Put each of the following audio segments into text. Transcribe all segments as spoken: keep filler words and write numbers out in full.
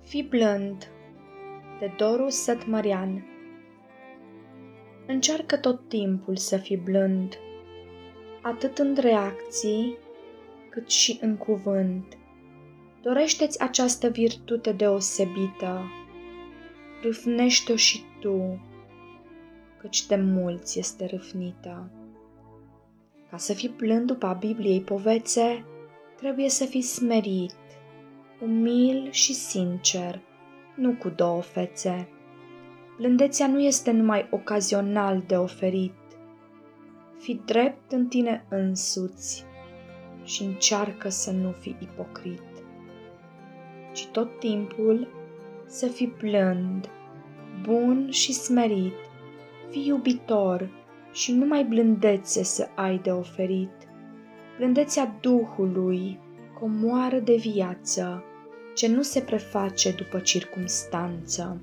Fii blând, de Doru Sătmărean. Încearcă tot timpul să fii blând, atât în reacții, cât și în cuvânt. Dorește-ți această virtute deosebită, râfnește-o și tu, căci de mulți este râfnită. Ca să fii blând după Bibliei povețe, trebuie să fii smerit, umil și sincer, nu cu două fețe. Blândețea nu este numai ocazional de oferit. Fii drept în tine însuți și încearcă să nu fii ipocrit, ci tot timpul să fii blând, bun și smerit, fii iubitor și numai blândețe să ai de oferit. Blândețea Duhului, comoară de viață, ce nu se preface după circumstanță.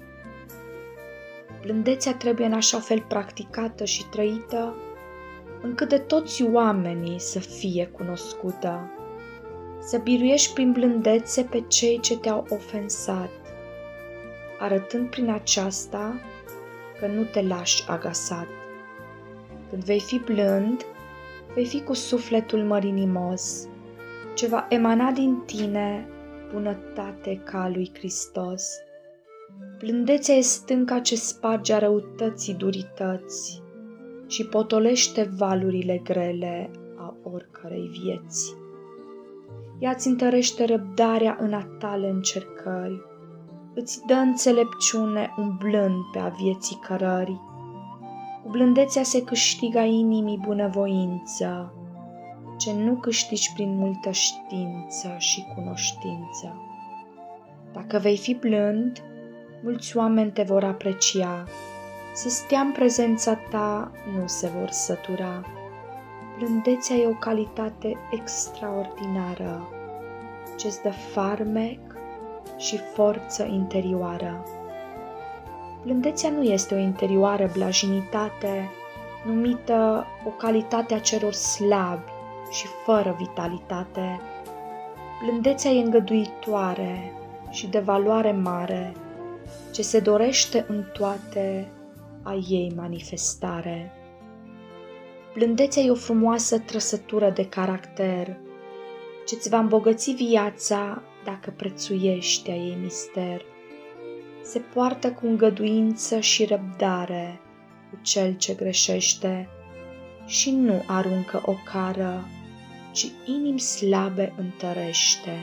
Blândețea trebuie în așa fel practicată și trăită, încât de toți oamenii să fie cunoscută. Să biruiești prin blândețe pe cei ce te-au ofensat, arătând prin aceasta că nu te lași agasat. Când vei fi blând, vei fi cu sufletul mărinimos, ce va emana din tine bunătate ca a lui Hristos. Blândețea e stânca ce sparge a răutății durități și potolește valurile grele a oricărei vieți. Ea îți întărește răbdarea în a tale încercări, îți dă înțelepciune umblând pe a vieții cărări. Cu blândețea se câștigă inimii bunăvoință, ce nu câștigi prin multă știință și cunoștință. Dacă vei fi blând, mulți oameni te vor aprecia, să stea în prezența ta nu se vor sătura. Blândețea e o calitate extraordinară, ce-ți dă farmec și forță interioară. Blândețea nu este o interioară blajinitate, numită o calitate a celor slabi și fără vitalitate. Blândețea e îngăduitoare și de valoare mare, ce se dorește în toate a ei manifestare. Blândețea e o frumoasă trăsătură de caracter, ce-ți va îmbogăți viața dacă prețuiești a ei mister. Se poartă cu îngăduință și răbdare cu cel ce greșește și nu aruncă o cară, ci inimi slabe întărește.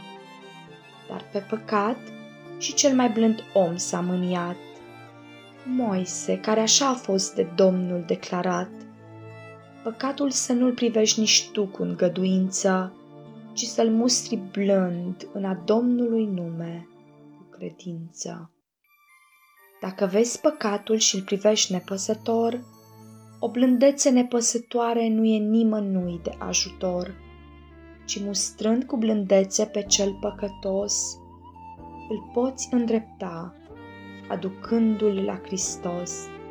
Dar pe păcat și cel mai blând om s-a mâniat, Moise, care așa a fost de Domnul declarat. Păcatul să nu-l privești nici tu cu îngăduință, ci să-l mustri blând în a Domnului nume cu credință. Dacă vezi păcatul și îl privești nepăsător, o blândețe nepăsătoare nu e nimănui de ajutor, ci mustrând cu blândețe pe cel păcătos, îl poți îndrepta, aducându-l la Hristos.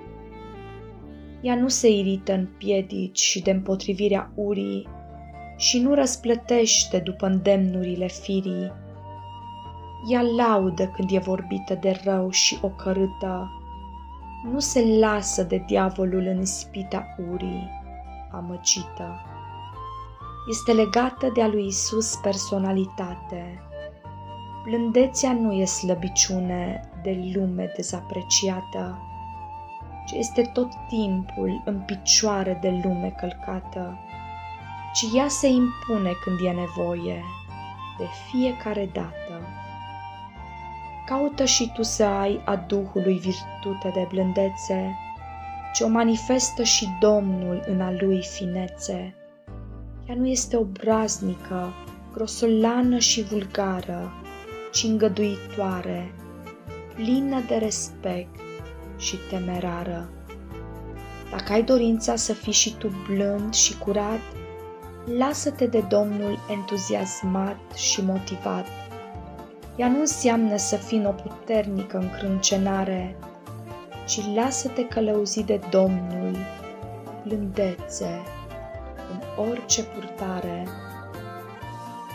Ea nu se irită în piedici și de împotrivirea urii și nu răsplătește după îndemnurile firii. Ea laudă când e vorbită de rău și ocărâtă, nu se lasă de diavolul în ispita urii, amăgită. Este legată de a lui Isus personalitate. Blândețea nu e slăbiciune de lume dezapreciată, ci este tot timpul în picioare de lume călcată, ci ea se impune când e nevoie, de fiecare dată. Caută și tu să ai a Duhului virtute de blândețe, ce o manifestă și Domnul în a lui finețe. Ea nu este obraznică, grosolană și vulgară, ci îngăduitoare, plină de respect și temerară. Dacă ai dorința să fii și tu blând și curat, lasă-te de Domnul entuziasmat și motivat. Ea nu înseamnă să fii o puternică încrâncenare, ci lasă-te călăuzit de Domnul, blândețe, în orice purtare.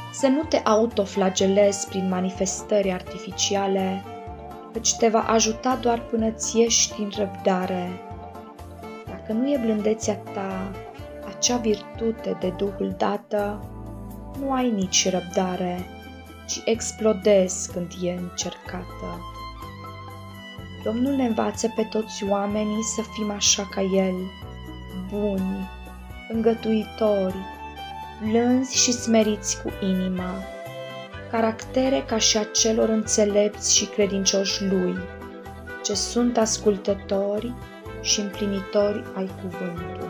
Să nu te autoflagelezi prin manifestări artificiale, căci te va ajuta doar până ți ieși din răbdare. Dacă nu e blândețea ta, acea virtute de Duhul dată, nu ai nici răbdare, ci explodezi când e încercată. Domnul ne învață pe toți oamenii să fim așa ca El, buni, îngăduitori, blânzi și smeriți cu inima, caractere ca și a celor înțelepți și credincioși Lui, ce sunt ascultători și împlinitori ai cuvântului.